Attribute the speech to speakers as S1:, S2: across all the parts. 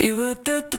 S1: You were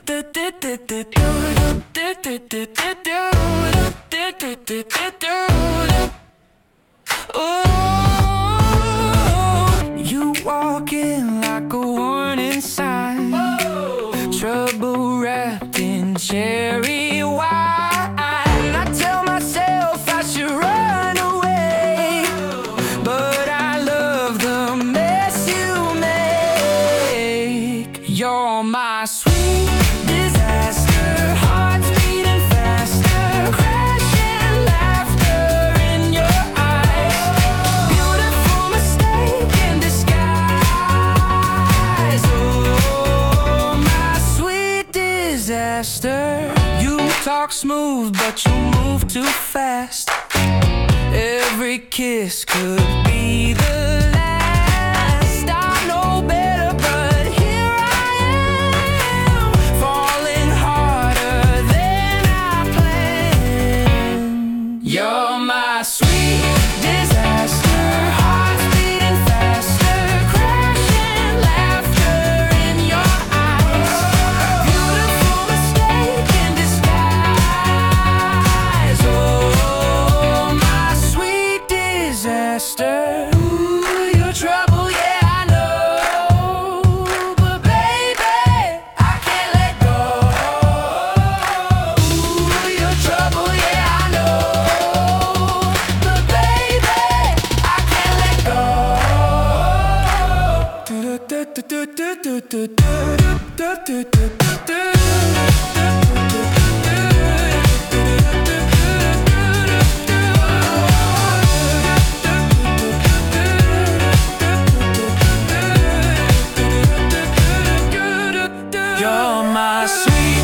S1: oh, you walking like a warning sign. Trouble wrapped in cherry wine. I tell myself I should run away, but I love the mess you make. You're my sweet disaster, heart's beating faster, crashing laughter in your eyes. Beautiful mistake in disguise. Oh, my sweet disaster. You talk smooth, but you move too fast. Every kiss could be the last. I know better, but here I am, falling harder than I planned. You're my sweet disaster, heart's beating faster, crashing laughter in your eyes. Beautiful mistake in disguise. Oh, my sweet disaster. Ooh, your trouble, yeah, I know, but baby, I can't let go. Ooh, your trouble, yeah, I know, but baby, I can't let go. You're my sweet